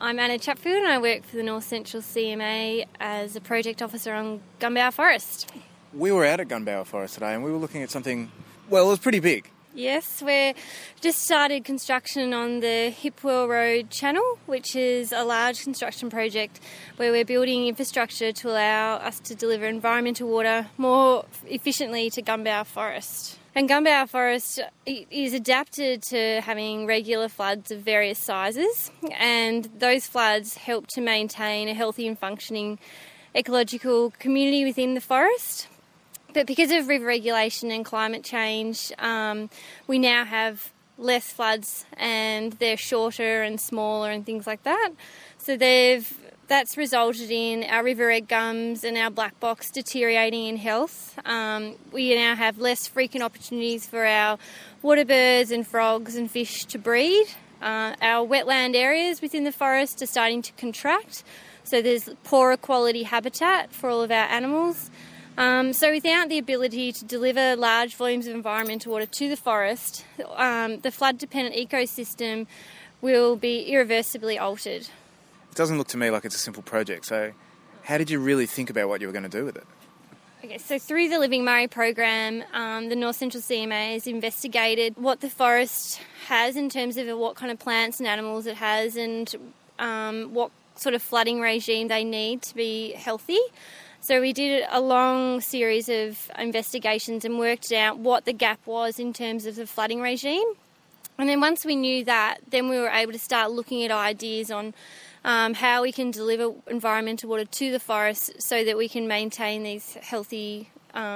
I'm Anna Chatfield and I work for the North Central CMA as a project officer on Gunbower Forest. We were out at Gunbower Forest today and we were looking at something, well, it was pretty big. Yes, we've just started construction on the Hipwell Road Channel, which is a large construction project where we're building infrastructure to allow us to deliver environmental water more efficiently to Gunbower Forest. And Gunbower Forest is adapted to having regular floods of various sizes, and those floods help to maintain a healthy and functioning ecological community within the forest. But because of river regulation and climate change, we now have less floods and they're shorter and smaller and things like that. So that's resulted in our river egg gums and our black box deteriorating in health. We now have less frequent opportunities for our water birds and frogs and fish to breed. Our wetland areas within the forest are starting to contract, so there's poorer quality habitat for all of our animals. So without the ability to deliver large volumes of environmental water to the forest, the flood-dependent ecosystem will be irreversibly altered. It doesn't look to me like it's a simple project, so how did you really think about what you were going to do with it? Okay, so through the Living Murray program, the North Central CMA has investigated what the forest has in terms of what kind of plants and animals it has and what sort of flooding regime they need to be healthy. So we did a long series of investigations and worked out what the gap was in terms of the flooding regime. And then once we knew that, then we were able to start looking at ideas on how we can deliver environmental water to the forest so that we can maintain these healthy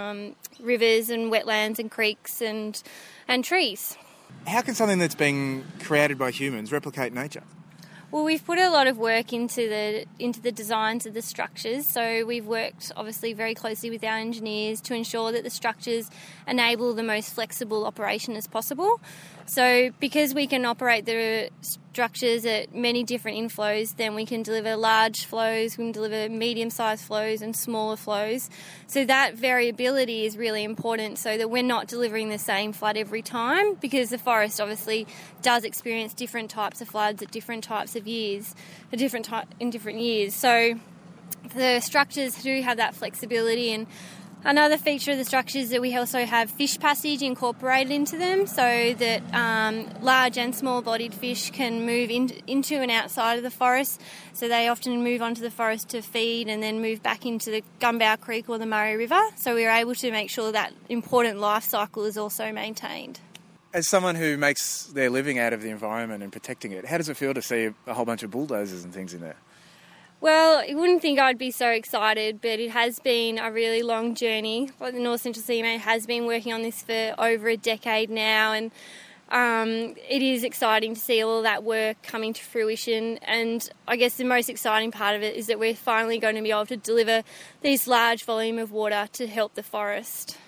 rivers and wetlands and creeks and trees. How can something that's been created by humans replicate nature? Well, we've put a lot of work into the designs of the structures. So we've worked obviously very closely with our engineers to ensure that the structures enable the most flexible operation as possible. So because we can operate the structures at many different inflows, then we can deliver large flows, we can deliver medium-sized flows and smaller flows. So that variability is really important so that we're not delivering the same flood every time, because the forest obviously does experience different types of floods at different types of years, in different years. So the structures do have that flexibility, and another feature of the structure is that we also have fish passage incorporated into them so that large and small-bodied fish can move into and outside of the forest. So they often move onto the forest to feed and then move back into the Gunbower Creek or the Murray River. So we were able to make sure that important life cycle is also maintained. As someone who makes their living out of the environment and protecting it, how does it feel to see a whole bunch of bulldozers and things in there? Well, you wouldn't think I'd be so excited, but it has been a really long journey. The North Central CMA has been working on this for over a decade now, and it is exciting to see all of that work coming to fruition. And I guess the most exciting part of it is that we're finally going to be able to deliver these large volume of water to help the forest.